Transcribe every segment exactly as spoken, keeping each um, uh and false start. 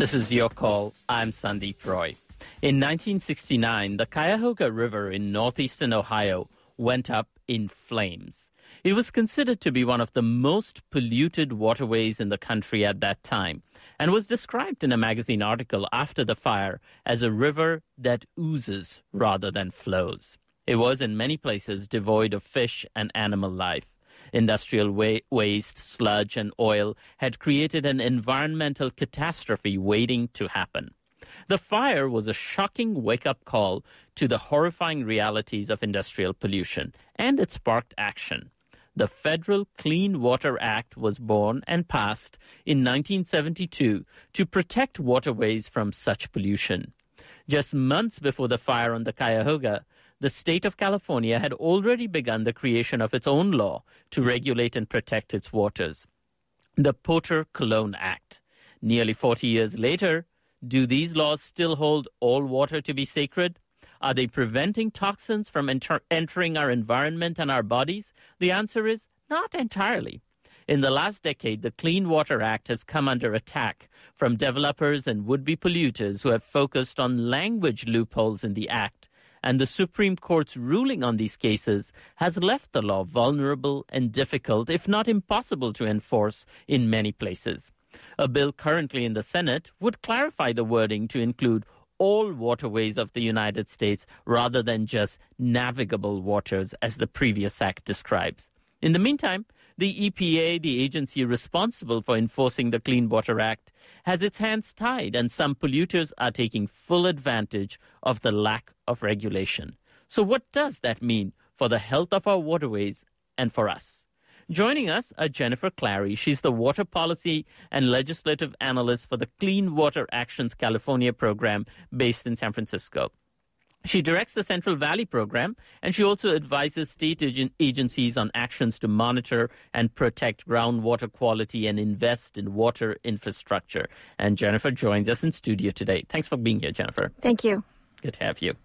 This is Your Call. I'm Sandeep Roy. In nineteen sixty-nine, the Cuyahoga River in northeastern Ohio went up in flames. It was considered to be one of the most polluted waterways in the country at that time and was described in a magazine article after the fire as a river that oozes rather than flows. It was in many places devoid of fish and animal life. Industrial wa- waste, sludge, and oil had created an environmental catastrophe waiting to happen. The fire was a shocking wake-up call to the horrifying realities of industrial pollution, and it sparked action. The Federal Clean Water Act was born and passed in nineteen seventy-two to protect waterways from such pollution. Just months before the fire on the Cuyahoga, the state of California had already begun the creation of its own law to regulate and protect its waters, the Porter-Cologne Act. Nearly forty years later, do these laws still hold all water to be sacred? Are they preventing toxins from enter- entering our environment and our bodies? The answer is not entirely. In the last decade, the Clean Water Act has come under attack from developers and would-be polluters who have focused on language loopholes in the act, and the Supreme Court's ruling on these cases has left the law vulnerable and difficult, if not impossible, to enforce in many places. A bill currently in the Senate would clarify the wording to include all waterways of the United States rather than just navigable waters as the previous act describes. In the meantime, the E P A, the agency responsible for enforcing the Clean Water Act, has its hands tied, and some polluters are taking full advantage of the lack of regulation. So what does that mean for the health of our waterways and for us? Joining us are Jennifer Clary. She's the Water Policy and Legislative Analyst for the Clean Water Actions California program based in San Francisco. She directs the Central Valley program, and she also advises state ag- agencies on actions to monitor and protect groundwater quality and invest in water infrastructure. And Jennifer joins us in studio today. Thanks for being here, Jennifer. Thank you. Good to have you.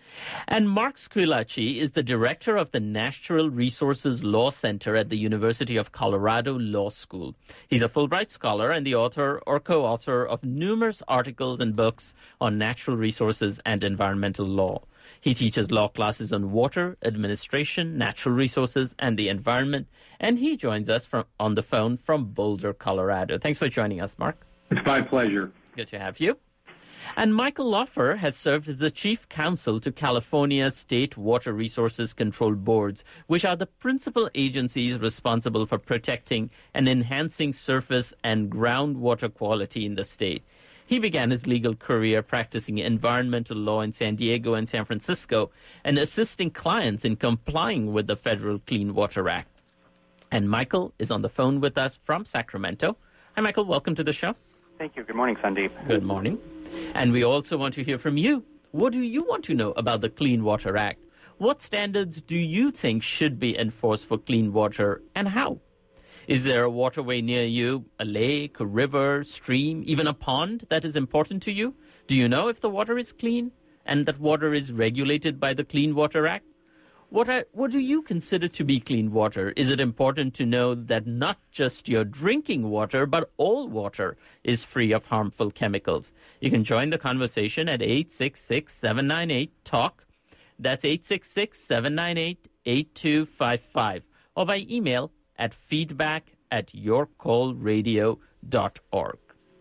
And Mark Squillace is the director of the Natural Resources Law Center at the University of Colorado Law School. He's a Fulbright scholar and the author or co-author of numerous articles and books on natural resources and environmental law. He teaches law classes on water, administration, natural resources, and the environment. And he joins us from on the phone from Boulder, Colorado. Thanks for joining us, Mark. It's my pleasure. Good to have you. And Michael Laufer has served as the chief counsel to California's state water resources control boards, which are the principal agencies responsible for protecting and enhancing surface and groundwater quality in the state. He began his legal career practicing environmental law in San Diego and San Francisco and assisting clients in complying with the Federal Clean Water Act. And Michael is on the phone with us from Sacramento. Hi, Michael. Welcome to the show. Thank you. Good morning, Sandeep. Good morning. And we also want to hear from you. What do you want to know about the Clean Water Act? What standards do you think should be enforced for clean water, and how? Is there a waterway near you, a lake, a river, stream, even a pond that is important to you? Do you know if the water is clean and that water is regulated by the Clean Water Act? What are, what do you consider to be clean water? Is it important to know that not just your drinking water, but all water is free of harmful chemicals? You can join the conversation at eight six six, seven nine eight, TALK. That's eight six six, seven nine eight, eight two five five. Or by email at feedback at yourcallradio dot org.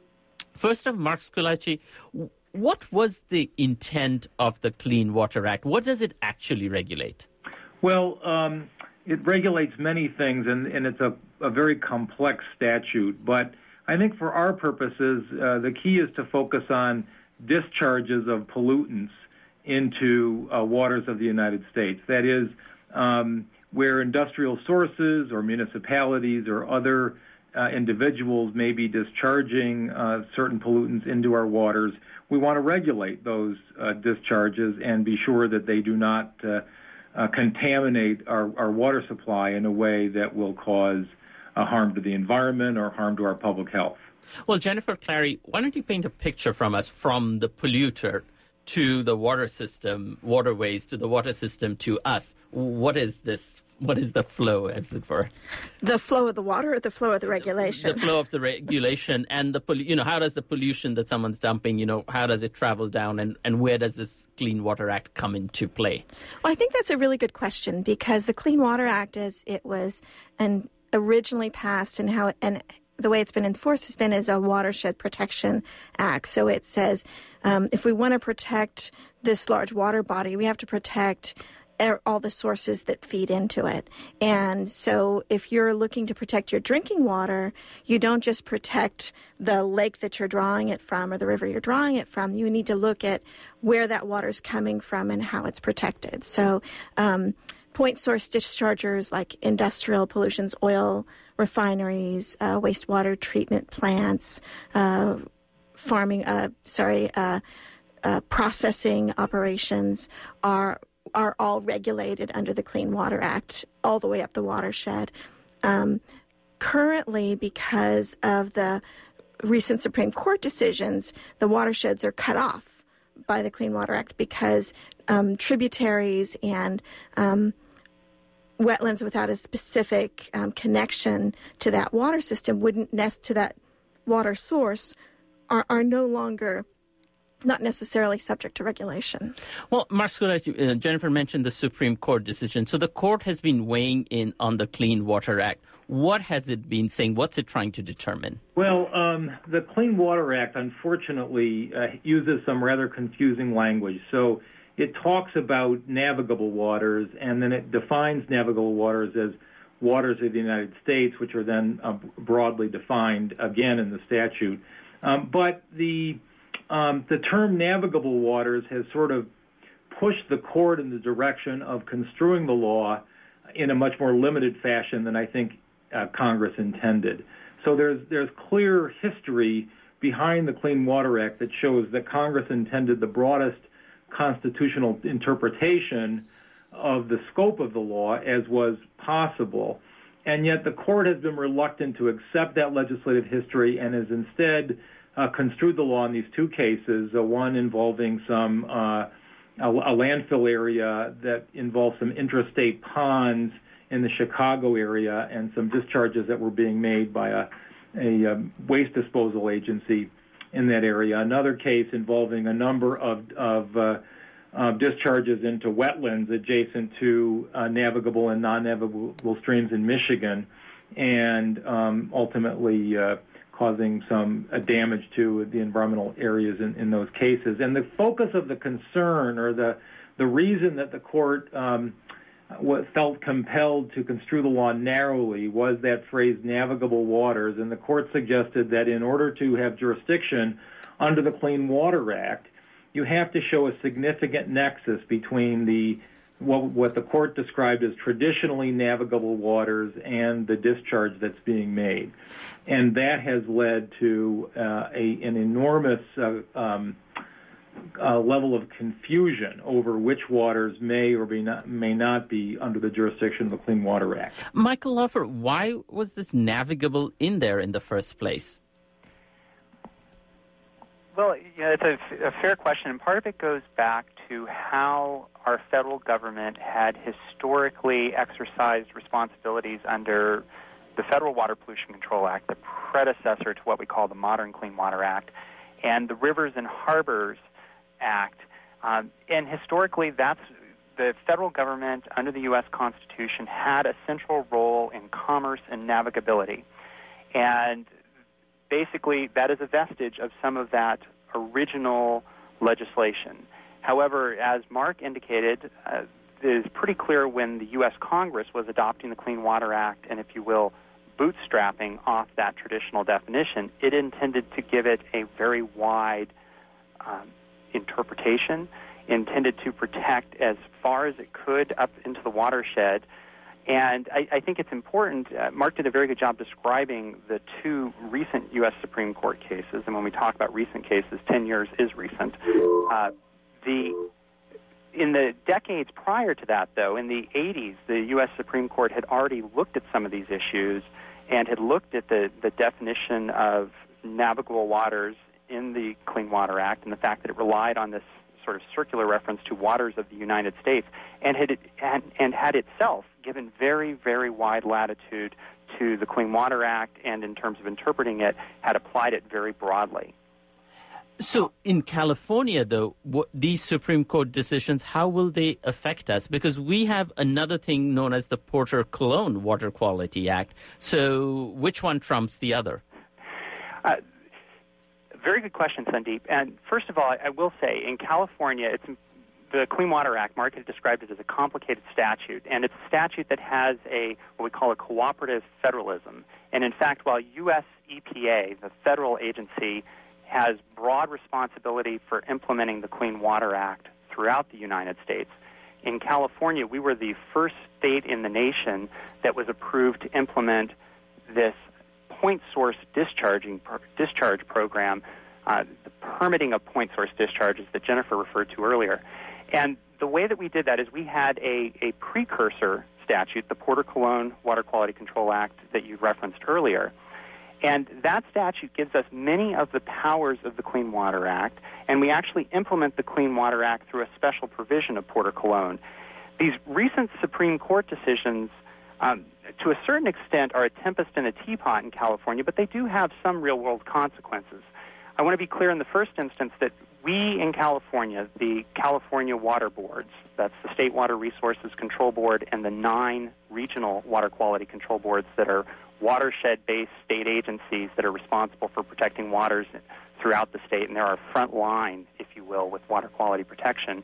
First of, Mark Squillace, what was the intent of the Clean Water Act? What does it actually regulate? Well, um, it regulates many things, and, and it's a, a very complex statute. But I think for our purposes, uh, the key is to focus on discharges of pollutants into uh, waters of the United States. That is, um, where industrial sources or municipalities or other uh, individuals may be discharging uh, certain pollutants into our waters, we want to regulate those uh, discharges and be sure that they do not uh, Uh, contaminate our, our water supply in a way that will cause uh, harm to the environment or harm to our public health. Well, Jennifer Clary, why don't you paint a picture from us from the polluter to the water system, waterways, to the water system, to us. What is this? What is the flow, as it were? The flow of the water or the flow of the regulation? The flow of the regulation and the, you know, how does the pollution that someone's dumping, you know, how does it travel down, and, and where does this Clean Water Act come into play? Well, I think that's a really good question, because the Clean Water Act, as it was and originally passed and how it, and the way it's been enforced has been as a watershed protection act. So it says um, if we want to protect this large water body, we have to protect all the sources that feed into it. And so if you're looking to protect your drinking water, you don't just protect the lake that you're drawing it from or the river you're drawing it from. You need to look at where that water is coming from and how it's protected. So um, point source dischargers like industrial pollutions, oil refineries, uh, wastewater treatment plants, uh, farming, uh, sorry, uh, uh, processing operations are are all regulated under the Clean Water Act all the way up the watershed. Um, currently, because of the recent Supreme Court decisions, the watersheds are cut off by the Clean Water Act because um, tributaries and um, wetlands without a specific um, connection to that water system wouldn't nest to that water source are, are no longer not necessarily subject to regulation. Well, Mark Schooleyes, uh, Jennifer mentioned the Supreme Court decision. So the court has been weighing in on the Clean Water Act. What has it been saying? What's it trying to determine? Well, um, the Clean Water Act, unfortunately, uh, uses some rather confusing language. So it talks about navigable waters, and then it defines navigable waters as waters of the United States, which are then uh, broadly defined, again, in the statute. Um, but the Um, the term navigable waters has sort of pushed the court in the direction of construing the law in a much more limited fashion than I think uh, Congress intended. So there's there's clear history behind the Clean Water Act that shows that Congress intended the broadest constitutional interpretation of the scope of the law as was possible. And yet the court has been reluctant to accept that legislative history and has instead Uh, construed the law in these two cases, uh, one involving some uh, a, a landfill area that involved some intrastate ponds in the Chicago area and some discharges that were being made by a, a um, waste disposal agency in that area. Another case involving a number of, of uh, uh, discharges into wetlands adjacent to uh, navigable and non-navigable streams in Michigan, and um, ultimately uh, causing some uh, damage to the environmental areas in, in those cases. And the focus of the concern, or the the reason that the court um, felt compelled to construe the law narrowly, was that phrase navigable waters. And the court suggested that in order to have jurisdiction under the Clean Water Act, you have to show a significant nexus between the what, what the court described as traditionally navigable waters and the discharge that's being made. And that has led to uh, a, an enormous uh, um, uh, level of confusion over which waters may or may not, may not be under the jurisdiction of the Clean Water Act. Michael Laufer, why was this navigable in there in the first place? Well, you know, it's a, a fair question, and part of it goes back to how our federal government had historically exercised responsibilities under the Federal Water Pollution Control Act, the predecessor to what we call the modern Clean Water Act, and the Rivers and Harbors Act. Um, and historically, that's the federal government under the U S Constitution had a central role in commerce and navigability. And basically, that is a vestige of some of that original legislation. However, as Mark indicated, uh, it is pretty clear when the U S Congress was adopting the Clean Water Act and, if you will, bootstrapping off that traditional definition, it intended to give it a very wide um, interpretation, intended to protect as far as it could up into the watershed. And I, I think it's important, uh, Mark did a very good job describing the two recent U S Supreme Court cases, and when we talk about recent cases, ten years is recent. Uh, the In the decades prior to that, though, in the eighties, the U S Supreme Court had already looked at some of these issues and had looked at the, the definition of navigable waters in the Clean Water Act and the fact that it relied on this sort of circular reference to waters of the United States, and had, and, and had itself given very, very wide latitude to the Clean Water Act, and in terms of interpreting it, had applied it very broadly. So in California, though, what, these Supreme Court decisions, how will they affect us? Because we have another thing known as the Porter-Cologne Water Quality Act. So which one trumps the other? Uh, very good question, Sandeep. And first of all, I, I will say, in California, it's the Clean Water Act, Mark has described it as a complicated statute, and it's a statute that has a what we call a cooperative federalism. And in fact, while U S E P A, the federal agency, has broad responsibility for implementing the Clean Water Act throughout the United States, in California, we were the first state in the nation that was approved to implement this point source discharging discharge program, uh, the permitting of point source discharges that Jennifer referred to earlier. And the way that we did that is we had a, a precursor statute, the Porter-Cologne Water Quality Control Act that you referenced earlier. And that statute gives us many of the powers of the Clean Water Act, and we actually implement the Clean Water Act through a special provision of Porter-Cologne. These recent Supreme Court decisions, um, to a certain extent, are a tempest in a teapot in California, but they do have some real-world consequences. I want to be clear in the first instance that we in California, the California Water Boards, that's the State Water Resources Control Board and the nine regional water quality control boards that are watershed-based state agencies that are responsible for protecting waters throughout the state, and they're our front line, if you will, with water quality protection.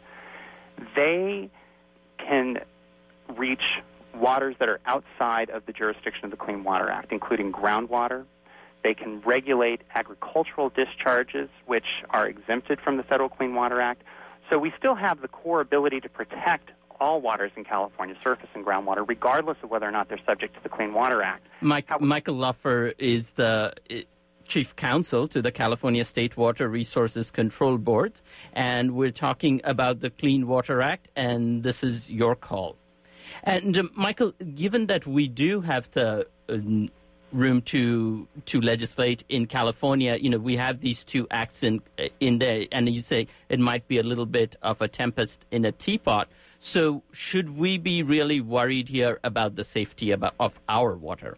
They can reach waters that are outside of the jurisdiction of the Clean Water Act, including groundwater. They can regulate agricultural discharges, which are exempted from the Federal Clean Water Act. So we still have the core ability to protect all waters in California, surface and groundwater, regardless of whether or not they're subject to the Clean Water Act. Mike, How- Michael Luffer is the uh, chief counsel to the California State Water Resources Control Board, and we're talking about the Clean Water Act, and this is your call. And uh, Michael, given that we do have the uh, room to to legislate in California, you know, we have these two acts in in there, and you say it might be a little bit of a tempest in a teapot. So should we be really worried here about the safety about, of our water?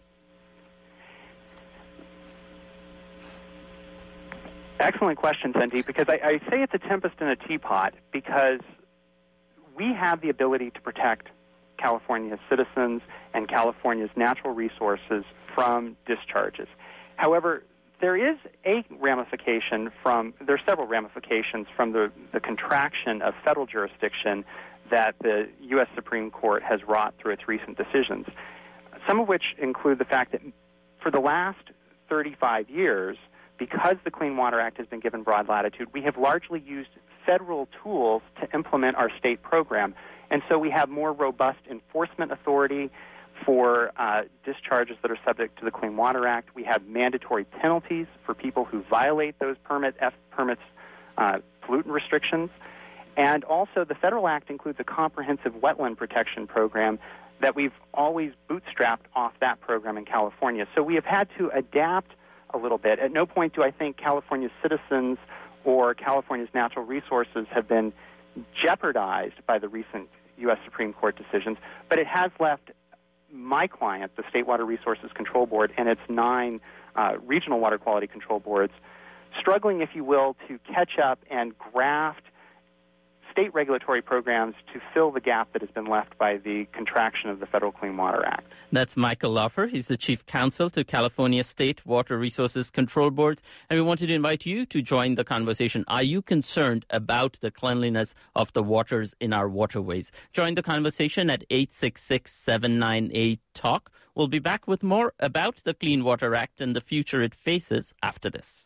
Excellent question, Sandeep, because I, I say it's a tempest in a teapot because we have the ability to protect California's citizens and California's natural resources from discharges. However, there is a ramification from, there are several ramifications from the, the contraction of federal jurisdiction that the U S Supreme Court has wrought through its recent decisions, some of which include the fact that for the last thirty-five years, because the Clean Water Act has been given broad latitude, we have largely used federal tools to implement our state program. And so we have more robust enforcement authority for uh, discharges that are subject to the Clean Water Act. We have mandatory penalties for people who violate those permit F permits, uh, pollutant restrictions. And also the federal act includes a comprehensive wetland protection program that we've always bootstrapped off that program in California. So we have had to adapt a little bit. At no point do I think California's citizens or California's natural resources have been jeopardized by the recent U S Supreme Court decisions, but it has left my client, the State Water Resources Control Board, and its nine uh, regional water quality control boards, struggling, if you will, to catch up and graft state regulatory programs to fill the gap that has been left by the contraction of the Federal Clean Water Act. That's Michael Luffer. He's the chief counsel to California State Water Resources Control Board. And we wanted to invite you to join the conversation. Are you concerned about the cleanliness of the waters in our waterways? Join the conversation at eight six six, seven nine eight, talk. We'll be back with more about the Clean Water Act and the future it faces after this.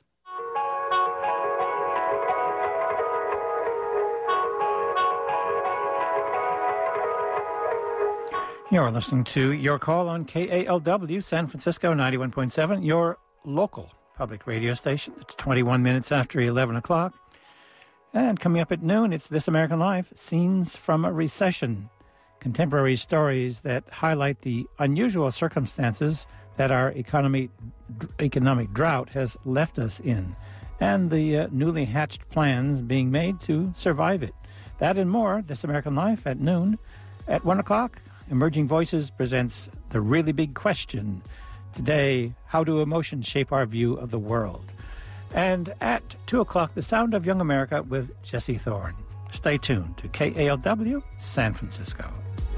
You're listening to Your Call on K A L W, San Francisco ninety-one point seven, your local public radio station. It's twenty-one minutes after eleven o'clock. And coming up at noon, it's This American Life, Scenes from a Recession. Contemporary stories that highlight the unusual circumstances that our economy, economic drought has left us in. and the uh, newly hatched plans being made to survive it. That and more, This American Life at noon. At one o'clock, Emerging Voices presents The Really Big Question. Today, how do emotions shape our view of the world? And at two o'clock, The Sound of Young America with Jesse Thorne. Stay tuned to K A L W San Francisco.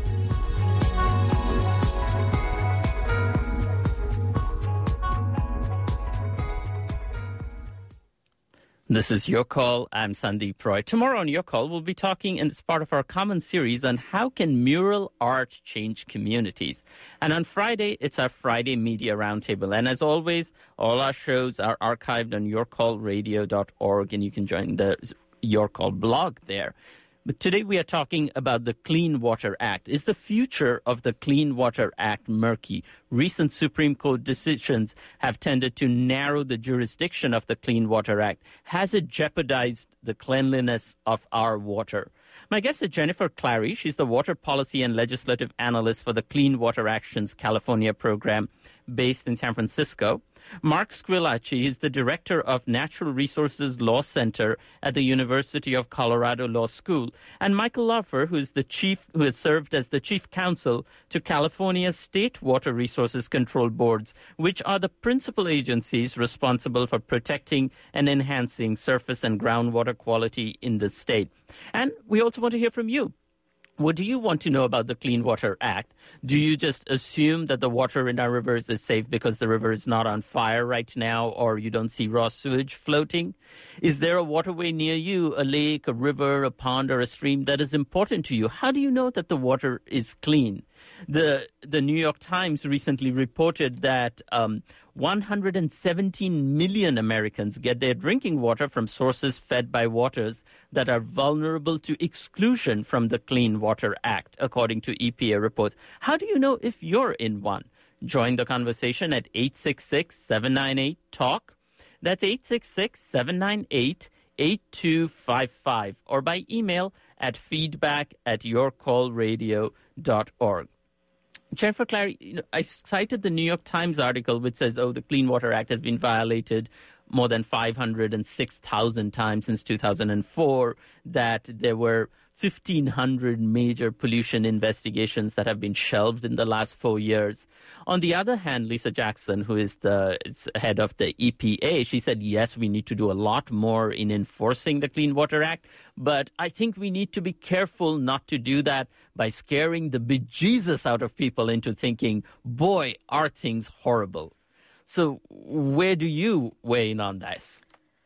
This is Your Call. I'm Sandeep Roy. Tomorrow on Your Call, we'll be talking as part of our common series on how can mural art change communities. And on Friday, it's our Friday Media Roundtable. And as always, all our shows are archived on your call radio dot org, and you can join the Your Call blog there. But today we are talking about the Clean Water Act. Is the future of the Clean Water Act murky? Recent Supreme Court decisions have tended to narrow the jurisdiction of the Clean Water Act. Has it jeopardized the cleanliness of our water? My guest is Jennifer Clary. She's the Water Policy and Legislative Analyst for the Clean Water Action's California program based in San Francisco. Mark Squillace is the Director of Natural Resources Law Center at the University of Colorado Law School. And Michael Laufer, who is the chief, who has served as the Chief Counsel to California's State Water Resources Control Boards, which are the principal agencies responsible for protecting and enhancing surface and groundwater quality in the state. And we also want to hear from you. What do you want to know about the Clean Water Act? Do you just assume that the water in our rivers is safe because the river is not on fire right now, or you don't see raw sewage floating? Is there a waterway near you, a lake, a river, a pond, or a stream that is important to you? How do you know that the water is clean? The the New York Times recently reported that um, one hundred seventeen million Americans get their drinking water from sources fed by waters that are vulnerable to exclusion from the Clean Water Act, according to E P A reports. How do you know if you're in one? Join the conversation at eight six six, seven nine eight, TALK. That's eight six six, seven nine eight, eight two five five, or by email at feedback at your call radio dot org. Jennifer Clary, you know, I cited the New York Times article which says, oh, the Clean Water Act has been violated more than five hundred six thousand times since two thousand four, that there were fifteen hundred major pollution investigations that have been shelved in the last four years. On the other hand, Lisa Jackson, who is the head of the E P A, she said, yes, we need to do a lot more in enforcing the Clean Water Act, but I think we need to be careful not to do that by scaring the bejesus out of people into thinking, boy, are things horrible. So where do you weigh in on this?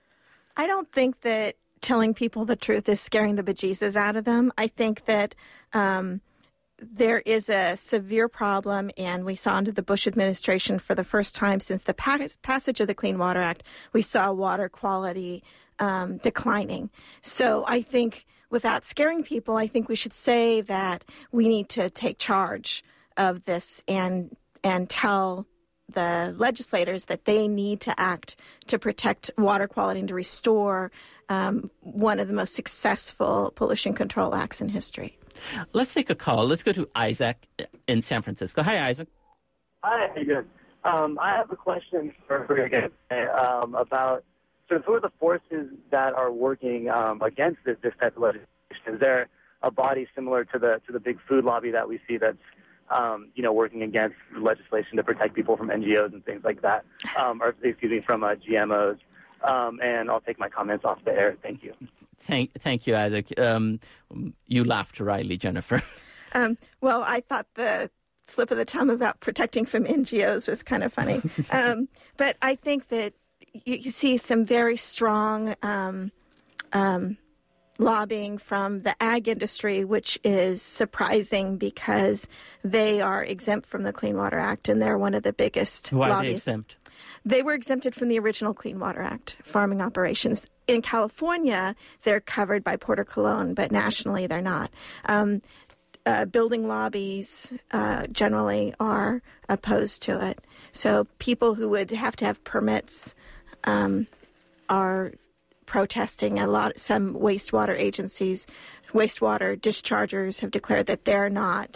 I don't think that telling people the truth is scaring the bejesus out of them. I think that um, there is a severe problem, and we saw under the Bush administration for the first time since the pas- passage of the Clean Water Act, we saw water quality um, declining. So I think without scaring people, I think we should say that we need to take charge of this and and tell the legislators that they need to act to protect water quality and to restore um, one of the most successful pollution control acts in history. Let's take a call. Let's go to Isaac in San Francisco. Hi, Isaac. Hi, how you doing? Um, I have a question for, for you again um, about sort of who are the forces that are working um, against this, this type of legislation? Is there a body similar to the to the big food lobby that we see that's Um, you know, working against legislation to protect people from N G Os and things like that, um, or excuse me, from uh, G M Os. Um, and I'll take my comments off the air. Thank you. Thank, thank you, Isaac. Um, you laughed wryly, Jennifer. Um, well, I thought the slip of the tongue about protecting from N G Os was kind of funny. um, but I think that you, you see some very strong um, um, lobbying from the ag industry, which is surprising because they are exempt from the Clean Water Act, and they're one of the biggest Why lobbyists. are they exempt? They were exempted from the original Clean Water Act, farming operations. In California, they're covered by Porter Cologne, but nationally they're not. Um, uh, building lobbies uh, generally are opposed to it. So people who would have to have permits um, are protesting. A lot. Some wastewater agencies, wastewater dischargers have declared that they're not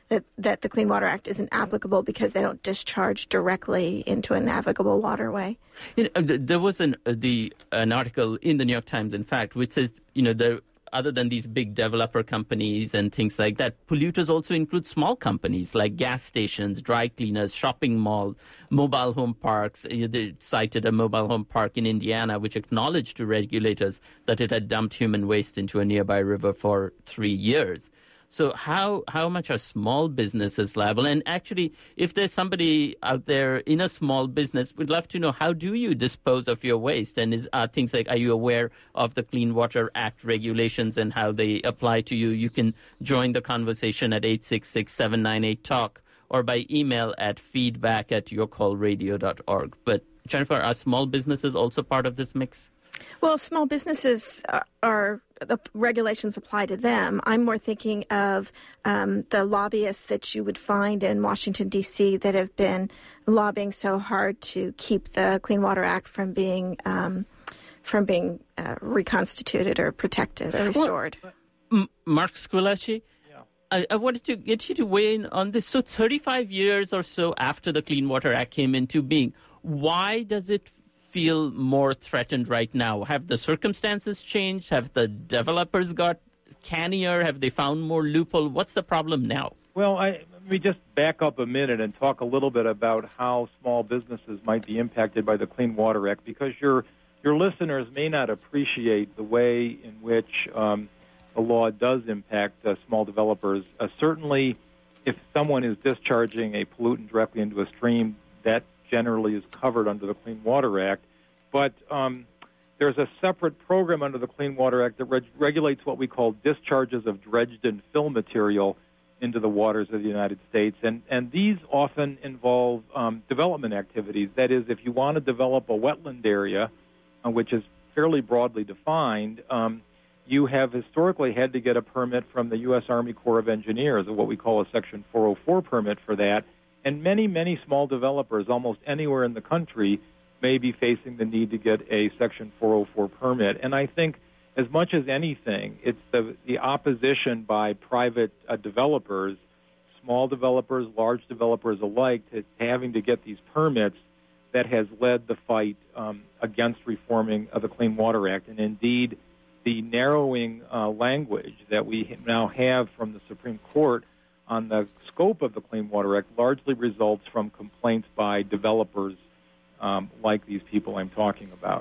that, that the Clean Water Act isn't applicable because they don't discharge directly into a navigable waterway. You know, there was an uh, the an article in the New York Times, in fact, which says, you know, the other than these big developer companies and things like that, polluters also include small companies like gas stations, dry cleaners, shopping malls, mobile home parks. They cited a mobile home park in Indiana which acknowledged to regulators that it had dumped human waste into a nearby river for three years. So how how much are small businesses liable? And actually, if there's somebody out there in a small business, we'd love to know, how do you dispose of your waste? And is, are things like, are you aware of the Clean Water Act regulations and how they apply to you? You can join the conversation at eight six six, seven nine eight, talk or by email at feedback at your call radio dot org. But Jennifer, are small businesses also part of this mix? Well, small businesses are, are the regulations apply to them. I'm more thinking of um, the lobbyists that you would find in Washington, D C that have been lobbying so hard to keep the Clean Water Act from being um, from being uh, reconstituted or protected or restored. Well, M- Mark Squillace, yeah. I, I wanted to get you to weigh in on this. So thirty-five years or so after the Clean Water Act came into being, why does it feel more threatened right now? Have the circumstances changed? Have the developers got cannier? Have they found more loophole? What's the problem now? Well, I, let me just back up a minute and talk a little bit about how small businesses might be impacted by the Clean Water Act, because your your listeners may not appreciate the way in which um, the law does impact uh, small developers. Uh, certainly, if someone is discharging a pollutant directly into a stream, that generally is covered under the Clean Water Act. But um, there's a separate program under the Clean Water Act that reg- regulates what we call discharges of dredged and fill material into the waters of the United States. And, and these often involve um, development activities. That is, if you want to develop a wetland area, uh, which is fairly broadly defined, um, you have historically had to get a permit from the U S Army Corps of Engineers, or what we call a Section four oh four permit for that. And many, many small developers, almost anywhere in the country, may be facing the need to get a Section four oh four permit. And I think, as much as anything, it's the, the opposition by private uh, developers, small developers, large developers alike, to, to having to get these permits that has led the fight um, against reforming of the Clean Water Act. And indeed, the narrowing uh, language that we now have from the Supreme Court on the scope of the Clean Water Act largely results from complaints by developers um, like these people I'm talking about.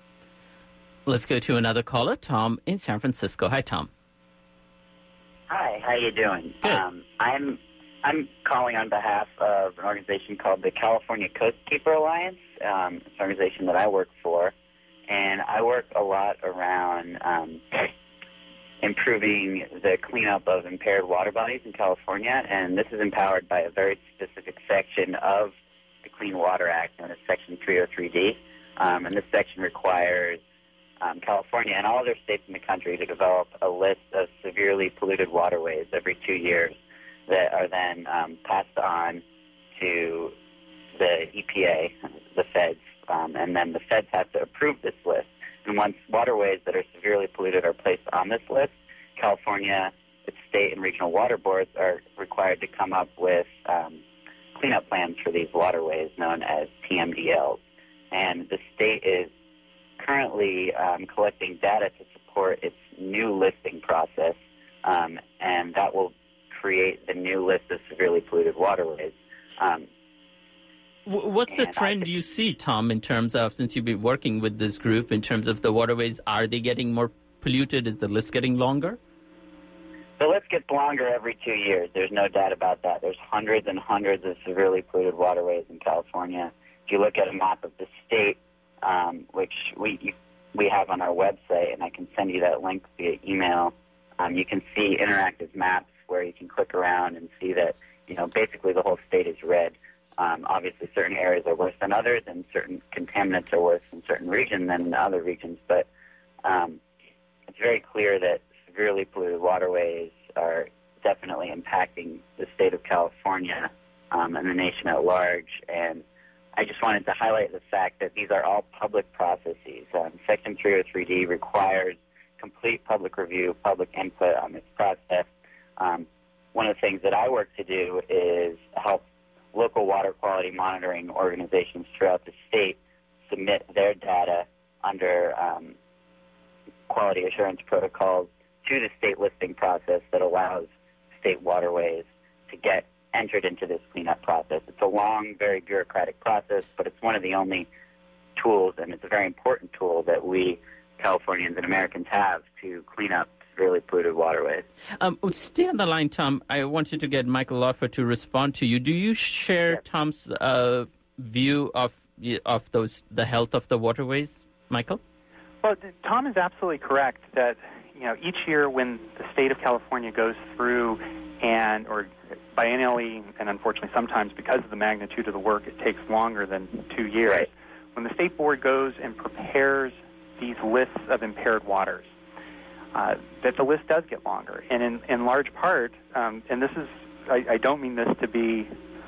Let's go to another caller, Tom in San Francisco. Hi, Tom. Hi, how you doing? Good. Um, I'm I'm calling on behalf of an organization called the California Coastkeeper Alliance. Um, it's an organization that I work for, and I work a lot around um, improving the cleanup of impaired water bodies in California, and this is empowered by a very specific section of the Clean Water Act, known as Section three oh three D. Um, and this section requires um, California and all other states in the country to develop a list of severely polluted waterways every two years that are then um, passed on to the E P A, the feds, um, and then the feds have to approve this list. And once waterways that are severely polluted are placed on this list, California, its state and regional water boards are required to come up with um, cleanup plans for these waterways known as T M D Ls. And the state is currently um, collecting data to support its new listing process, um, and that will create the new list of severely polluted waterways. Um, What's the trend you see, Tom, in terms of, since you've been working with this group, in terms of the waterways? Are they getting more polluted? Is the list getting longer? The list gets longer every two years. There's no doubt about that. There's hundreds and hundreds of severely polluted waterways in California. If you look at a map of the state, um, which we we have on our website, and I can send you that link via email, um, you can see interactive maps where you can click around and see that, you know, basically the whole state is red. Um, obviously, certain areas are worse than others, and certain contaminants are worse in certain regions than in other regions. But um, it's very clear that severely polluted waterways are definitely impacting the state of California um, and the nation at large. And I just wanted to highlight the fact that these are all public processes. Um, Section three oh three D requires complete public review, public input on this process. Um, one of the things that I work to do is help local water quality monitoring organizations throughout the state submit their data under um, quality assurance protocols to the state listing process that allows state waterways to get entered into this cleanup process. It's a long, very bureaucratic process, but it's one of the only tools, and it's a very important tool that we Californians and Americans have to clean up severely polluted waterways. Um, stay on the line, Tom. I wanted to get Michael Laufer to respond to you. Do you share yes. Tom's uh, view of of those the health of the waterways, Michael? Well, Tom is absolutely correct that you know each year when the state of California goes through and or biennially, and unfortunately sometimes because of the magnitude of the work, it takes longer than two years. Right. When the state board goes and prepares these lists of impaired waters, uh, that the list does get longer. And in, in large part, um, and this is, I, I don't mean this to be,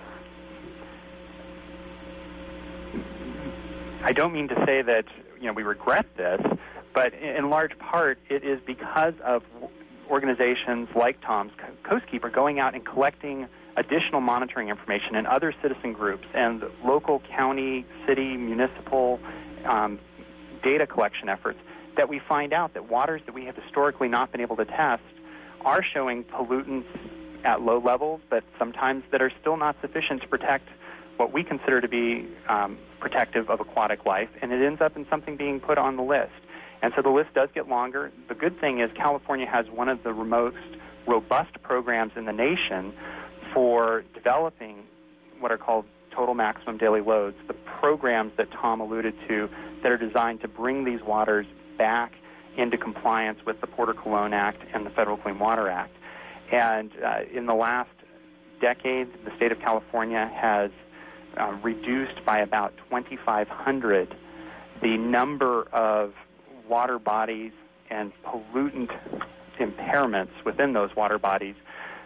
I don't mean to say that, you know, we regret this, but in, in large part, it is because of organizations like Tom's Coastkeeper going out and collecting additional monitoring information and other citizen groups and local, county, city, municipal um, data collection efforts that we find out that waters that we have historically not been able to test are showing pollutants at low levels, but sometimes that are still not sufficient to protect what we consider to be um, protective of aquatic life, and it ends up in something being put on the list. And so the list does get longer. The good thing is California has one of the most robust programs in the nation for developing what are called total maximum daily loads, the programs that Tom alluded to that are designed to bring these waters back into compliance with the Porter-Cologne Act and the Federal Clean Water Act. And uh, in the last decade, the state of California has uh, reduced by about twenty-five hundred the number of water bodies and pollutant impairments within those water bodies,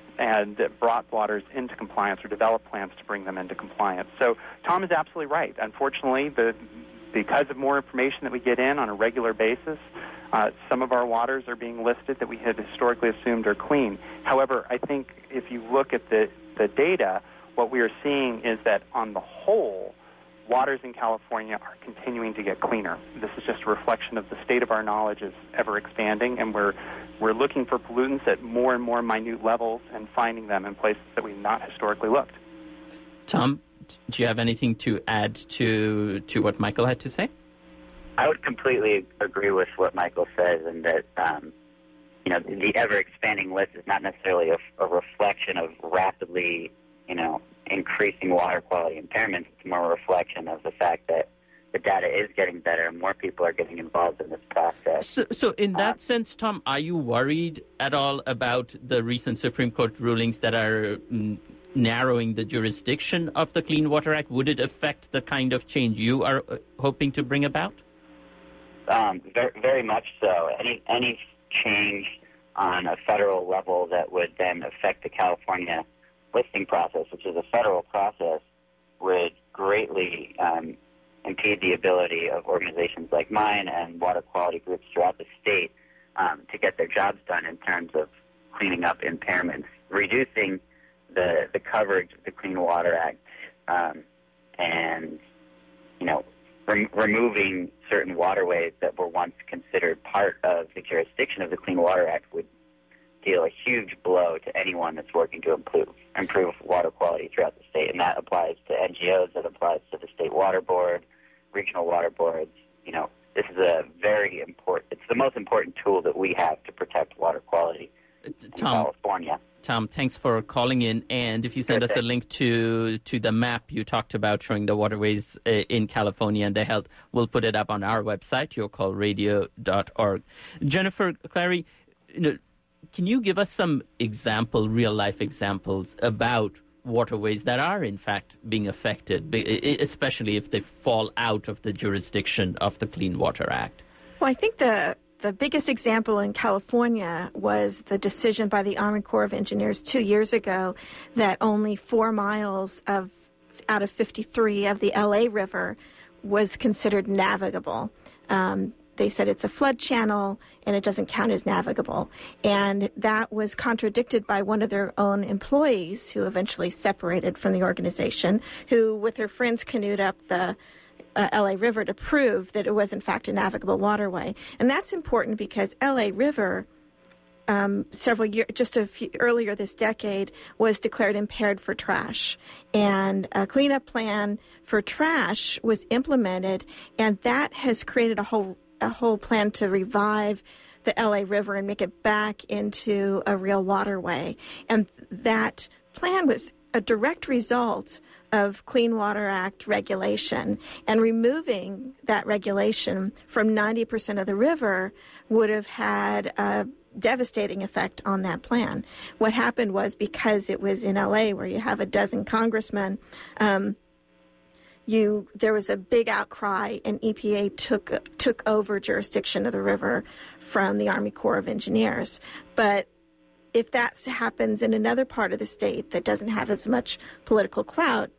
and brought waters into compliance or developed plans to bring them into compliance. So Tom is absolutely right. Unfortunately, the, because of more information that we get in on a regular basis, uh, some of our waters are being listed that we had historically assumed are clean. However, I think if you look at the, the data, what we are seeing is that on the whole, waters in California are continuing to get cleaner. This is just a reflection of the state of our knowledge is ever expanding, and we're we're looking for pollutants at more and more minute levels and finding them in places that we've not historically looked. Tom, do you have anything to add to to what Michael had to say? I would completely agree with what Michael says, and that um, you know the ever-expanding list is not necessarily a, a reflection of rapidly, you know, increasing water quality impairments. It's more a reflection of the fact that the data is getting better and more people are getting involved in this process. So, so in that um, sense, Tom, are you worried at all about the recent Supreme Court rulings that are mm, narrowing the jurisdiction of the Clean Water Act? Would it affect the kind of change you are uh, hoping to bring about? Um, very, very much so. Any any change on a federal level that would then affect the California listing process, which is a federal process, would greatly um, impede the ability of organizations like mine and water quality groups throughout the state um, to get their jobs done in terms of cleaning up impairments, reducing the the coverage of the Clean Water Act, um, and you know, rem- removing certain waterways that were once considered part of the jurisdiction of the Clean Water Act would deal a huge blow to anyone that's working to improve improve water quality throughout the state, and that applies to N G Os, that applies to the state water board, regional water boards. You know, this is a very important, it's the most important tool that we have to protect water quality in Tom, California. Tom, thanks for calling in, and if you send us a link to to the map you talked about showing the waterways uh, in California and the health, we'll put it up on our website, your call radio dot org. Jennifer Clary, you know, can you give us some example, real-life examples about waterways that are, in fact, being affected, especially if they fall out of the jurisdiction of the Clean Water Act? Well, I think the the biggest example in California was the decision by the Army Corps of Engineers two years ago that only four miles of out of fifty-three of the L A River was considered navigable. Um, they said it's a flood channel and it doesn't count as navigable. And that was contradicted by one of their own employees who eventually separated from the organization, who with her friends canoed up the uh, L A River to prove that it was in fact a navigable waterway. And that's important because L A River, Um, several years, just a few earlier this decade, was declared impaired for trash, and a cleanup plan for trash was implemented, and that has created a whole a whole plan to revive the L A River and make it back into a real waterway. And that plan was a direct result of Clean Water Act regulation, and removing that regulation from ninety percent of the river would have had a devastating effect on that plan. What happened was, because it was in L A where you have a dozen congressmen, um, you there was a big outcry, and E P A took took over jurisdiction of the river from the Army Corps of Engineers. But if that happens in another part of the state that doesn't have as much political clout,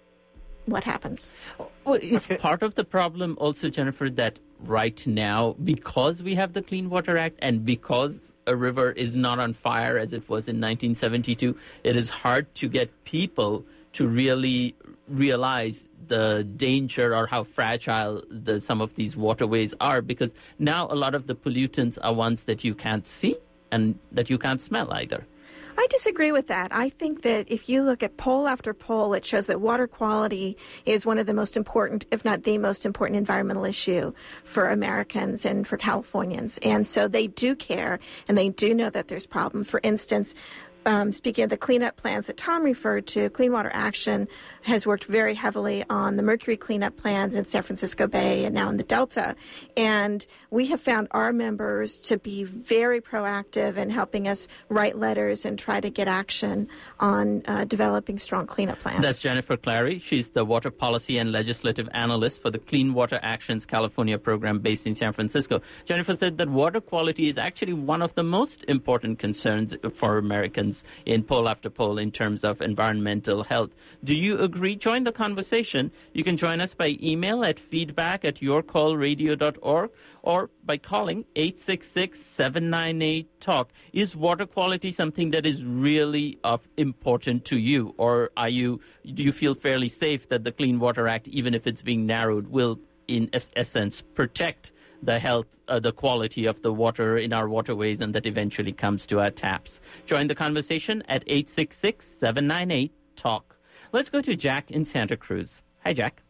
what happens? Well, is Okay. part of the problem also, Jennifer, that right now, because we have the Clean Water Act and because a river is not on fire as it was in nineteen seventy-two, it is hard to get people to really realize the danger or how fragile the, some of these waterways are, because now a lot of the pollutants are ones that you can't see and that you can't smell either. I disagree with that. I think that if you look at poll after poll, it shows that water quality is one of the most important, if not the most important environmental issue for Americans and for Californians. And so they do care, and they do know that there's problem. For instance, Um, speaking of the cleanup plans that Tom referred to, Clean Water Action has worked very heavily on the mercury cleanup plans in San Francisco Bay and now in the Delta. And we have found our members to be very proactive in helping us write letters and try to get action on uh, developing strong cleanup plans. That's Jennifer Clary. She's the water policy and legislative analyst for the Clean Water Action's California program based in San Francisco. Jennifer said that water quality is actually one of the most important concerns for Americans in poll after poll in terms of environmental health. Do you agree? Join the conversation. You can join us by email at feedback at your call radio dot org or by calling eight six six, seven nine eight, talk. Is water quality something that is really of important to you, or are you do you feel fairly safe that the Clean Water Act, even if it's being narrowed, will in essence protect the health, uh, the quality of the water in our waterways, and that eventually comes to our taps? Join the conversation at eight six six, seven nine eight, talk. Let's go to Jack in Santa Cruz. Hi, Jack.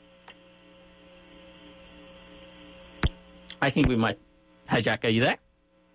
I think we might... Hi, Jack, are you there?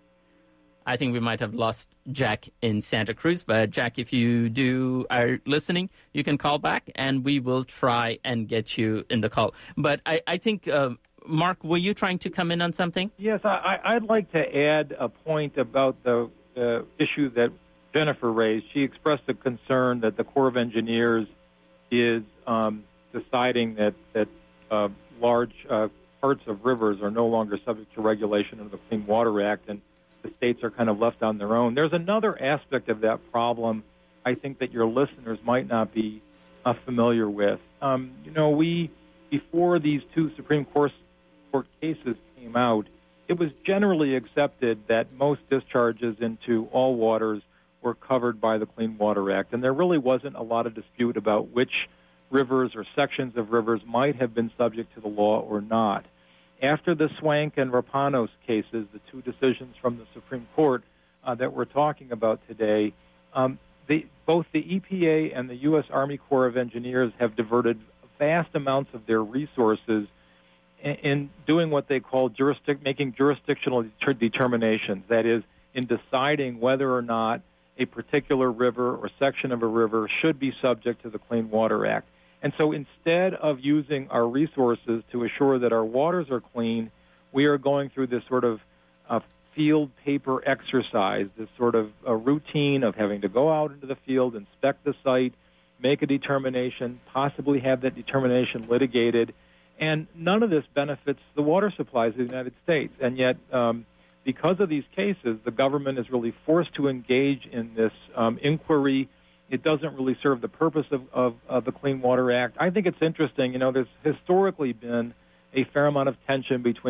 I think we might have lost Jack in Santa Cruz, but Jack, if you do are listening, you can call back and we will try and get you in the call. But I, I think... Uh, Mark, were you trying to come in on something? Yes, I, I'd like to add a point about the uh, issue that Jennifer raised. She expressed a concern that the Corps of Engineers is um, deciding that, that uh, large uh, parts of rivers are no longer subject to regulation under the Clean Water Act, and the states are kind of left on their own. There's another aspect of that problem I think that your listeners might not be uh, familiar with. Um, you know, we, before these two Supreme Court Court cases came out, it was generally accepted that most discharges into all waters were covered by the Clean Water Act, and there really wasn't a lot of dispute about which rivers or sections of rivers might have been subject to the law or not. After the Swank and Rapanos cases, the two decisions from the Supreme Court uh, that we're talking about today, um, they, both the E P A and the U S Army Corps of Engineers have diverted vast amounts of their resources in doing what they call jurisdic- making jurisdictional deter- determinations, that is, in deciding whether or not a particular river or section of a river should be subject to the Clean Water Act. And so instead of using our resources to assure that our waters are clean, we are going through this sort of uh, field paper exercise, this sort of a routine of having to go out into the field, inspect the site, make a determination, possibly have that determination litigated. And none of this benefits the water supplies of the United States. And yet, um, because of these cases, the government is really forced to engage in this um, inquiry. It doesn't really serve the purpose of, of, of the Clean Water Act. I think it's interesting. You know, there's historically been a fair amount of tension between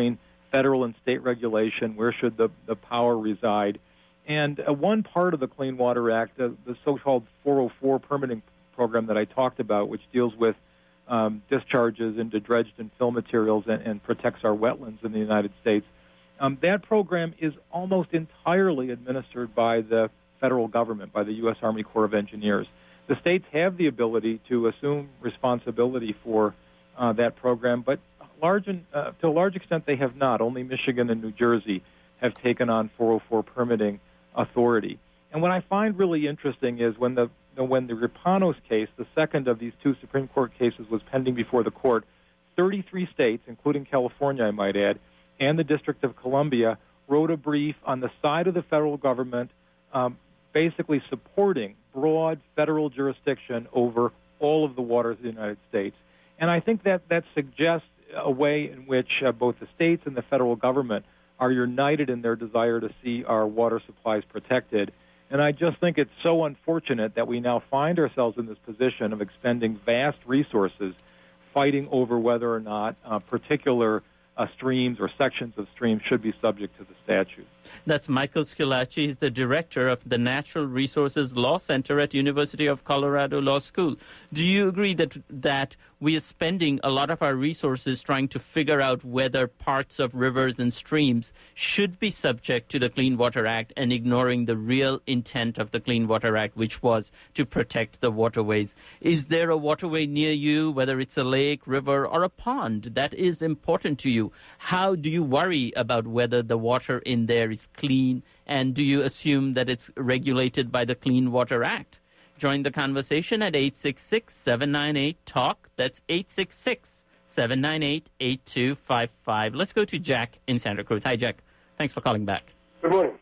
federal and state regulation? Where should the, the power reside? And uh, one part of the Clean Water Act, uh, the so-called four oh four permitting program that I talked about, which deals with um, discharges into dredged and fill materials and, and protects our wetlands in the United States, um, that program is almost entirely administered by the federal government, by the U S Army Corps of Engineers. The states have the ability to assume responsibility for uh, that program, but large in, uh, to a large extent they have not. Only Michigan and New Jersey have taken on four oh four permitting authority. And what I find really interesting is when the when the Rapanos case, the second of these two Supreme Court cases, was pending before the court, thirty-three states, including California, I might add, and the District of Columbia, wrote a brief on the side of the federal government um, basically supporting broad federal jurisdiction over all of the waters of the United States. And I think that that suggests a way in which uh, both the states and the federal government are united in their desire to see our water supplies protected. And I just think it's so unfortunate that we now find ourselves in this position of expending vast resources fighting over whether or not uh, particular uh, streams or sections of streams should be subject to the statute. That's Michael Schillaci. He's the director of the Natural Resources Law Center at University of Colorado Law School. Do you agree that that we are spending a lot of our resources trying to figure out whether parts of rivers and streams should be subject to the Clean Water Act and ignoring the real intent of the Clean Water Act, which was to protect the waterways? Is there a waterway near you, whether it's a lake, river, or a pond, that is important to you? How do you worry about whether the water in there is clean, and do you assume that it's regulated by the Clean Water Act? Join the conversation at eight six six, seven nine eight, talk. That's eight six six, seven nine eight, eight two five five. Let's go to Jack in Santa Cruz. Hi, Jack. Thanks for calling back. Good morning.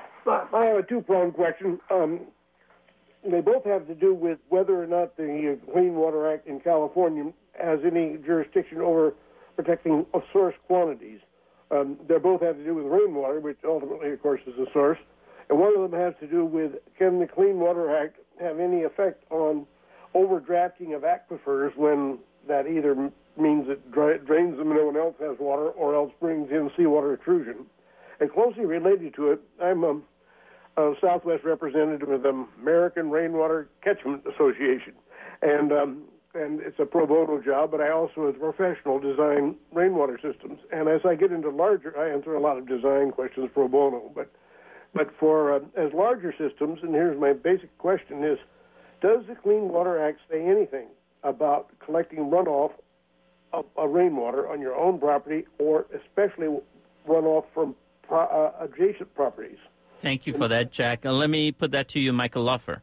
I have a two-pronged question. Um, they both have to do with whether or not the Clean Water Act in California has any jurisdiction over protecting of source quantities. Um, they both have to do with rainwater, which ultimately, of course, is the source. And one of them has to do with, can the Clean Water Act have any effect on overdrafting of aquifers when that either means it dra- drains them and no one else has water, or else brings in seawater intrusion? And closely related to it, I'm a, a Southwest representative of the American Rainwater Catchment Association. And um, and it's a pro bono job, but I also, as a professional, design rainwater systems. And as I get into larger, I answer a lot of design questions pro bono, but but for uh, as larger systems, and here's my basic question is, does the Clean Water Act say anything about collecting runoff of, of rainwater on your own property, or especially runoff from pro, uh, adjacent properties? Thank you for that, Jack. Uh, let me put that to you, Michael Loffer.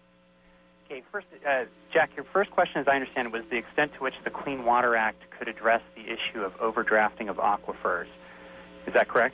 Okay, first, uh, Jack, your first question, as I understand it, was the extent to which the Clean Water Act could address the issue of overdrafting of aquifers. Is that correct?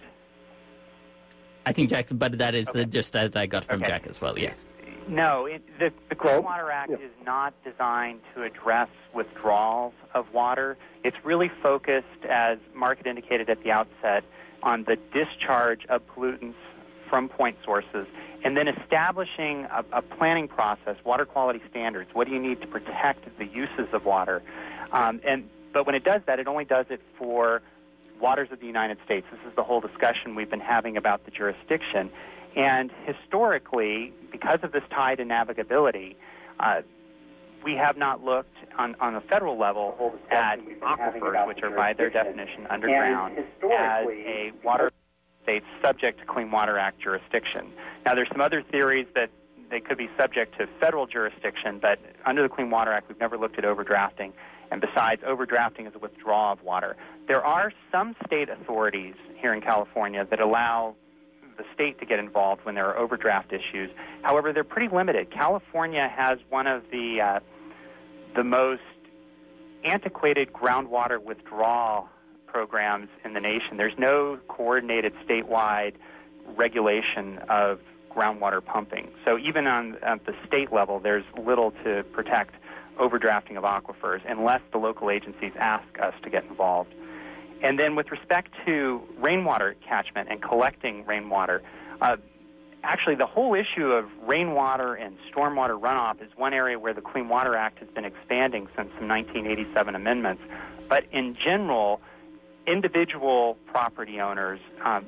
I think, Jack, but that is okay. the gist that I got from okay. Jack as well, yes. No, it, the, the Clean Water Act yeah. is not designed to address withdrawals of water. It's really focused, as Mark had indicated at the outset, on the discharge of pollutants from point sources, and then establishing a, a planning process, water quality standards. What do you need to protect the uses of water? Um, and but when it does that, it only does it for waters of the United States. This is the whole discussion we've been having about the jurisdiction. And historically, because of this tie to navigability, uh, we have not looked on, on the federal level at aquifers, which are by their definition underground, as a water states subject to Clean Water Act jurisdiction. Now, there's some other theories that they could be subject to federal jurisdiction, but under the Clean Water Act, we've never looked at overdrafting. And besides, overdrafting is a withdrawal of water. There are some state authorities here in California that allow the state to get involved when there are overdraft issues. However, they're pretty limited. California has one of the uh, the most antiquated groundwater withdrawal programs in the nation. There's no coordinated statewide regulation of groundwater pumping. So even on at the state level, there's little to protect overdrafting of aquifers unless the local agencies ask us to get involved. And then with respect to rainwater catchment and collecting rainwater, uh, actually the whole issue of rainwater and stormwater runoff is one area where the Clean Water Act has been expanding since some nineteen eighty-seven amendments. But in general, individual property owners um,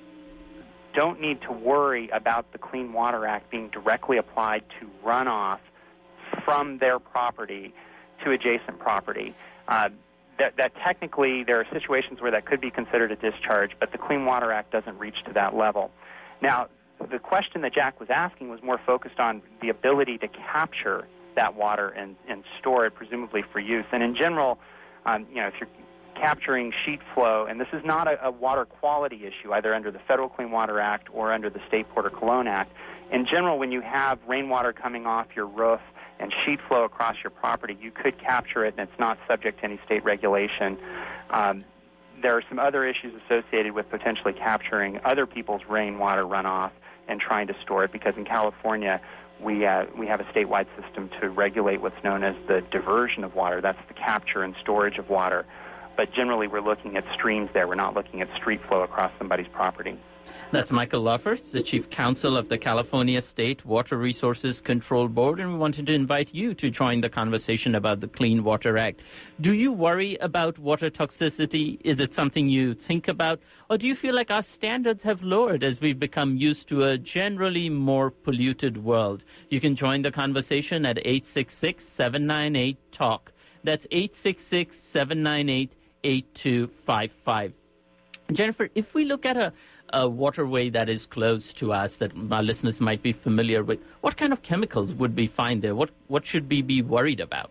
don't need to worry about the Clean Water Act being directly applied to runoff from their property to adjacent property. Uh, that, that technically there are situations where that could be considered a discharge, but the Clean Water Act doesn't reach to that level. Now, the question that Jack was asking was more focused on the ability to capture that water and, and store it, presumably for use. And in general, um, you know, if you're capturing sheet flow, and this is not a, a water quality issue, either under the Federal Clean Water Act or under the State Port or Cologne Act. In general, when you have rainwater coming off your roof and sheet flow across your property, you could capture it, and it's not subject to any state regulation. Um, there are some other issues associated with potentially capturing other people's rainwater runoff and trying to store it, because in California, we uh, we have a statewide system to regulate what's known as the diversion of water. That's the capture and storage of water. But generally, we're looking at streams there. We're not looking at street flow across somebody's property. That's Michael Lofferts, the Chief Counsel of the California State Water Resources Control Board, and we wanted to invite you to join the conversation about the Clean Water Act. Do you worry about water toxicity? Is it something you think about? Or do you feel like our standards have lowered as we've become used to a generally more polluted world? You can join the conversation at eight six six, seven nine eight, talk. That's eight six six, seven nine eight, eight two five five. Jennifer, if we look at a, a waterway that is close to us that our listeners might be familiar with, what kind of chemicals would we find there? What what should we be worried about?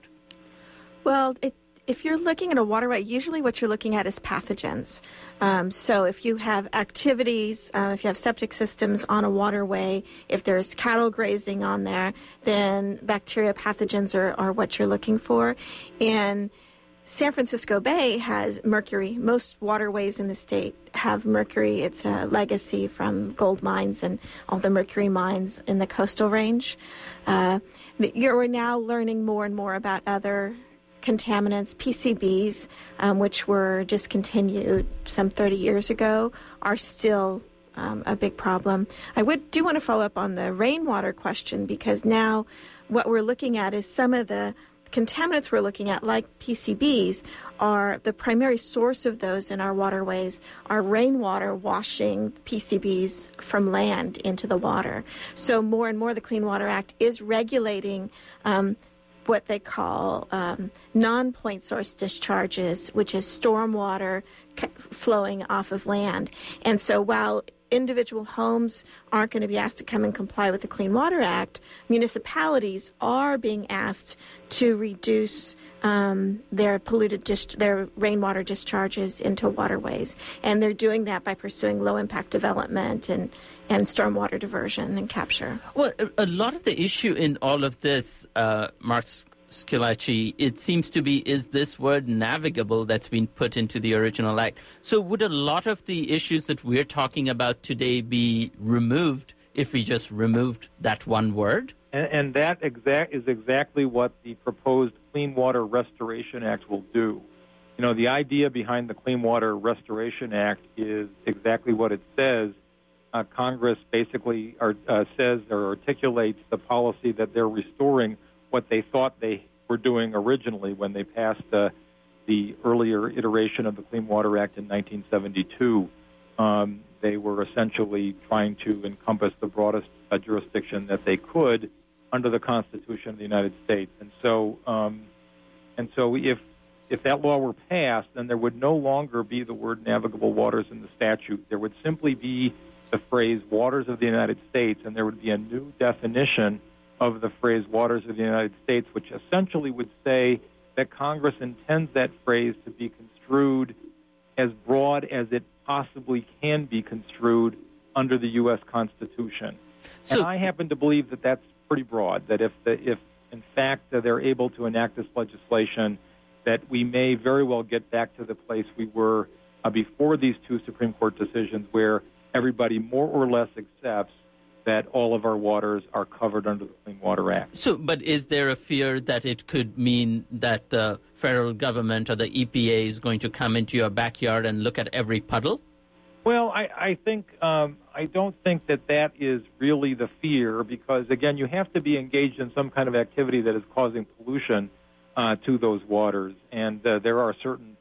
Well, it, if you're looking at a waterway, usually what you're looking at is pathogens. Um, so if you have activities, uh, if you have septic systems on a waterway, if there's cattle grazing on there, then bacteria pathogens are, are what you're looking for. And San Francisco Bay has mercury. Most waterways in the state have mercury. It's a legacy from gold mines and all the mercury mines in the coastal range. Uh, you're now learning more and more about other contaminants. P C Bs, um, which were discontinued some thirty years ago, are still um, a big problem. I would do want to follow up on the rainwater question, because now what we're looking at is some of the contaminants we're looking at, like P C Bs, are the primary source of those in our waterways are rainwater washing P C Bs from land into the water. So more and more the Clean Water Act is regulating um, what they call um, non-point source discharges, which is stormwater c- flowing off of land. And so while individual homes aren't going to be asked to come and comply with the Clean Water Act, municipalities are being asked to reduce um, their polluted, dis- their rainwater discharges into waterways. And they're doing that by pursuing low-impact development and, and stormwater diversion and capture. Well, a lot of the issue in all of this, uh, Mark Schillaci, it seems to be, is this word navigable that's been put into the original act. So would a lot of the issues that we're talking about today be removed if we just removed that one word? And, and that exact is exactly what the proposed Clean Water Restoration Act will do. You know, the idea behind the Clean Water Restoration Act is exactly what it says. Uh, Congress basically are, uh, says or articulates the policy that they're restoring what they thought they were doing originally when they passed uh, the earlier iteration of the Clean Water Act in nineteen seventy-two. Um, they were essentially trying to encompass the broadest uh, jurisdiction that they could under the Constitution of the United States. And so, um, and so if if that law were passed, then there would no longer be the word navigable waters in the statute. There would simply be the phrase waters of the United States, and there would be a new definition of the phrase waters of the United States, which essentially would say that Congress intends that phrase to be construed as broad as it possibly can be construed under the U S Constitution. So, and I happen to believe that that's pretty broad, that if, the, if in fact, that they're able to enact this legislation, that we may very well get back to the place we were uh, before these two Supreme Court decisions, where everybody more or less accepts that all of our waters are covered under the Clean Water Act. So, but is there a fear that it could mean that the federal government or the E P A is going to come into your backyard and look at every puddle? Well, I, I think um, I don't think that that is really the fear, because again, you have to be engaged in some kind of activity that is causing pollution uh, to those waters, and uh, there are certain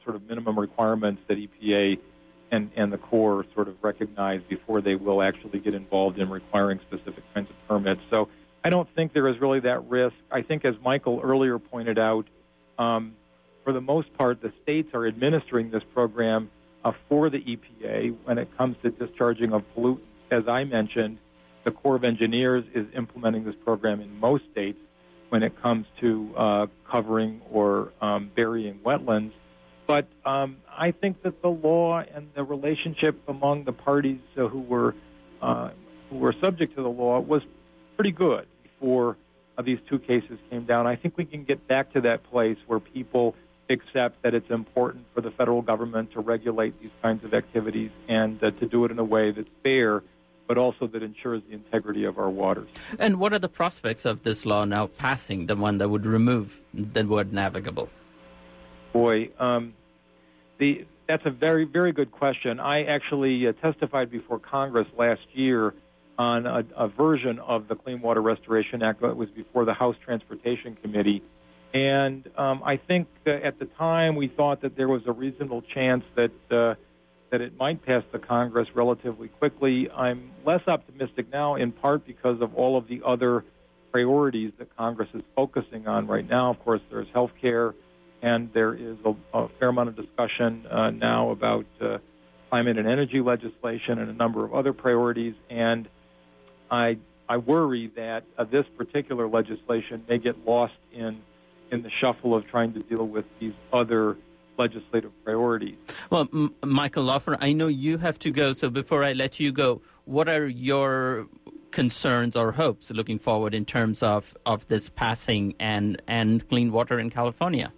sort of minimum requirements that E P A and, and the Corps sort of recognize before they will actually get involved in requiring specific kinds of permits. So I don't think there is really that risk. I think, as Michael earlier pointed out, um, for the most part, the states are administering this program uh, for the E P A when it comes to discharging of pollutants. As I mentioned, the Corps of Engineers is implementing this program in most states when it comes to uh, covering or um, burying wetlands. But um, I think that the law and the relationship among the parties uh, who were uh, who were subject to the law was pretty good before uh, these two cases came down. I think we can get back to that place where people accept that it's important for the federal government to regulate these kinds of activities and uh, to do it in a way that's fair, but also that ensures the integrity of our waters. And what are the prospects of this law now passing, the one that would remove the word navigable? Boy, um, the that's a very, very good question. I actually uh, testified before Congress last year on a, a version of the Clean Water Restoration Act that was before the House Transportation Committee. And um, I think uh, at the time we thought that there was a reasonable chance that uh, that it might pass the Congress relatively quickly. I'm less optimistic now, in part because of all of the other priorities that Congress is focusing on right now. Of course, there's health care, and there is a, a fair amount of discussion uh, now about uh, climate and energy legislation and a number of other priorities. And I I worry that uh, this particular legislation may get lost in in the shuffle of trying to deal with these other legislative priorities. Well, M- Michael Laufer, I know you have to go, so before I let you go, what are your concerns or hopes looking forward in terms of, of this passing and, and clean water in California?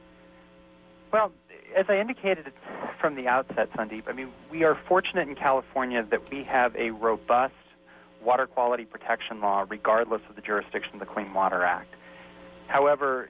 Well, as I indicated from the outset, Sandeep, I mean, we are fortunate in California that we have a robust water quality protection law regardless of the jurisdiction of the Clean Water Act. However,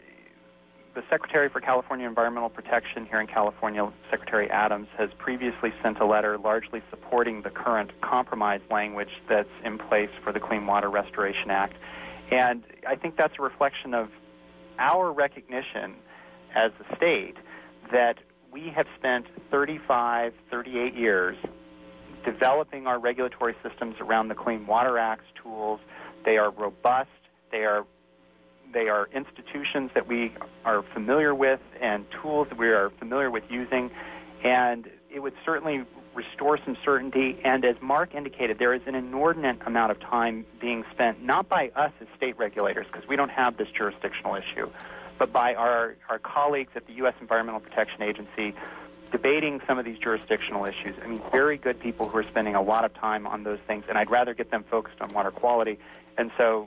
the Secretary for California Environmental Protection here in California, Secretary Adams, has previously sent a letter largely supporting the current compromise language that's in place for the Clean Water Restoration Act. And I think that's a reflection of our recognition as a state that we have spent thirty-five, thirty-eight years developing our regulatory systems around the Clean Water Act's tools. They are robust. They are They are institutions that we are familiar with and tools that we are familiar with using, and it would certainly restore some certainty. And as Mark indicated, there is an inordinate amount of time being spent, not by us as state regulators, because we don't have this jurisdictional issue, but by our, our colleagues at the U S Environmental Protection Agency debating some of these jurisdictional issues. I mean, very good people who are spending a lot of time on those things, and I'd rather get them focused on water quality. And so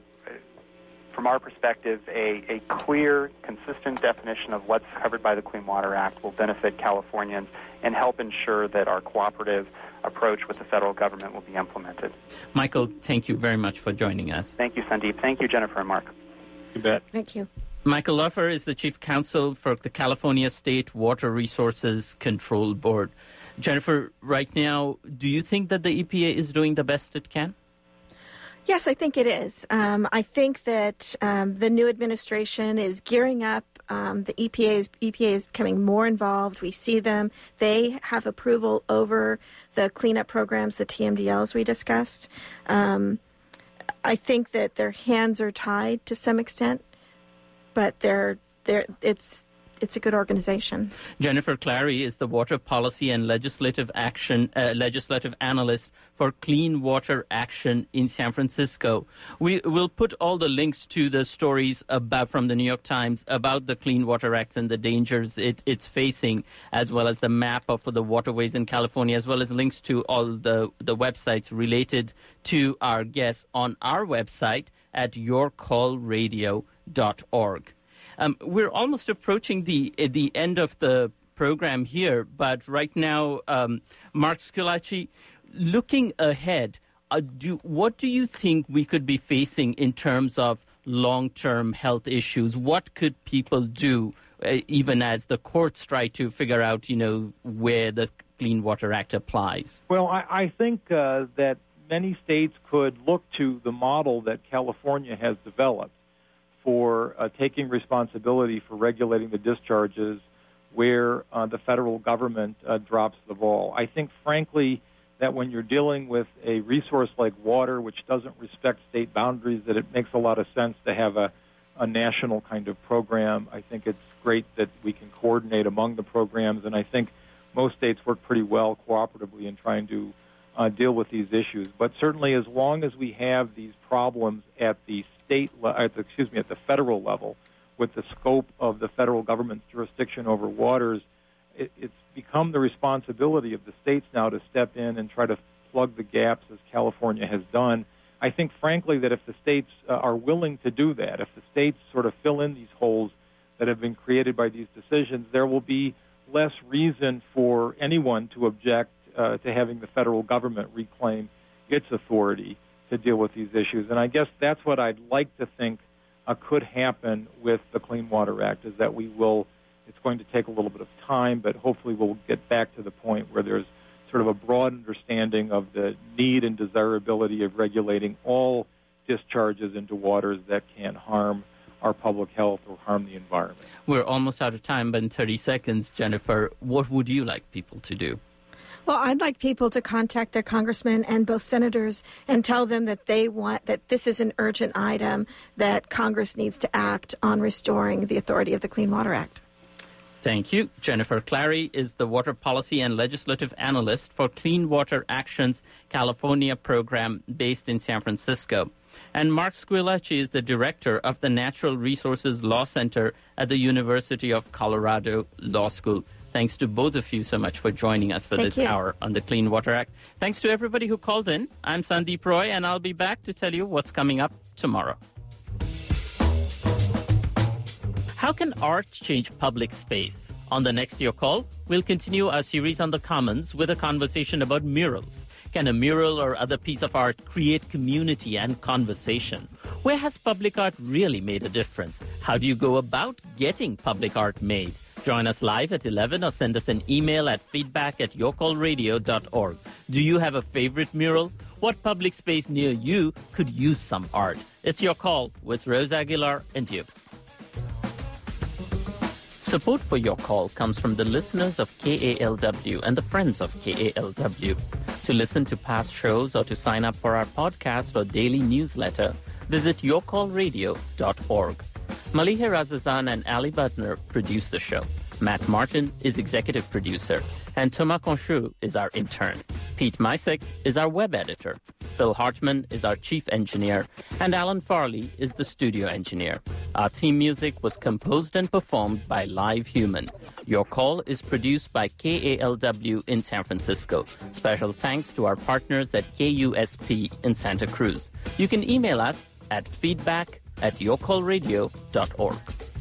from our perspective, a, a clear, consistent definition of what's covered by the Clean Water Act will benefit Californians and help ensure that our cooperative approach with the federal government will be implemented. Michael, thank you very much for joining us. Thank you, Sandeep. Thank you, Jennifer and Mark. You bet. Thank you. Michael Laufer is the Chief Counsel for the California State Water Resources Control Board. Jennifer, right now, do you think that the E P A is doing the best it can? Yes, I think it is. Um, I think that um, the new administration is gearing up. Um, the E P A is, E P A is becoming more involved. We see them. They have approval over the cleanup programs, the T M D Ls we discussed. Um, I think that their hands are tied to some extent, but they're they're it's it's a good organization. Jennifer Clary is the Water Policy and Legislative Action uh, Legislative Analyst for Clean Water Action in San Francisco. We will put all the links to the stories about from the New York Times about the Clean Water Act and the dangers it, it's facing, as well as the map of the waterways in California, as well as links to all the, the websites related to our guests on our website at your call radio dot org. Um, we're almost approaching the the end of the program here, but right now, um, Mark Schillaci, looking ahead, uh, do, what do you think we could be facing in terms of long-term health issues? What could people do, uh, even as the courts try to figure out, you know, where the Clean Water Act applies? Well, I, I think uh, that many states could look to the model that California has developed for uh, taking responsibility for regulating the discharges where uh, the federal government uh, drops the ball. I think, frankly, that when you're dealing with a resource like water, which doesn't respect state boundaries, that it makes a lot of sense to have a, a national kind of program. I think it's great that we can coordinate among the programs, and I think most states work pretty well cooperatively in trying to uh, deal with these issues. But certainly, as long as we have these problems at the state, le- at the, excuse me, at the federal level, with the scope of the federal government's jurisdiction over waters, it, it's become the responsibility of the states now to step in and try to plug the gaps, as California has done. I think, frankly, that if the states uh, are willing to do that, if the states sort of fill in these holes that have been created by these decisions, there will be less reason for anyone to object uh, to having the federal government reclaim its authority to deal with these issues. And I guess that's what I'd like to think uh, could happen with the Clean Water Act, is that we will, it's going to take a little bit of time, but hopefully we'll get back to the point where there's sort of a broad understanding of the need and desirability of regulating all discharges into waters that can harm our public health or harm the environment. We're almost out of time, but in thirty seconds, Jennifer, what would you like people to do? Well, I'd like people to contact their congressmen and both senators and tell them that they want, that this is an urgent item, that Congress needs to act on restoring the authority of the Clean Water Act. Thank you. Jennifer Clary is the Water Policy and Legislative Analyst for Clean Water Action's California program based in San Francisco. And Mark Squillace is the Director of the Natural Resources Law Center at the University of Colorado Law School. Thanks to both of you so much for joining us for Thank this you. hour on the Clean Water Act. Thanks to everybody who called in. I'm Sandeep Roy, and I'll be back to tell you what's coming up tomorrow. How can art change public space? On the next Your Call, we'll continue our series on the Commons with a conversation about murals. Can a mural or other piece of art create community and conversation? Where has public art really made a difference? How do you go about getting public art made? Join us live at eleven or send us an email at feedback at your call radio dot org. Do you have a favorite mural? What public space near you could use some art? It's Your Call with Rose Aguilar and you. Support for Your Call comes from the listeners of K A L W and the friends of K A L W. To listen to past shows or to sign up for our podcast or daily newsletter, visit your call radio dot org. Maliha Razazan and Ali Butner produce the show. Matt Martin is executive producer, and Thomas Conchou is our intern. Pete Misek is our web editor. Phil Hartman is our chief engineer, and Alan Farley is the studio engineer. Our theme music was composed and performed by Live Human. Your Call is produced by K A L W in San Francisco. Special thanks to our partners at K U S P in Santa Cruz. You can email us at feedback at your call radio dot org.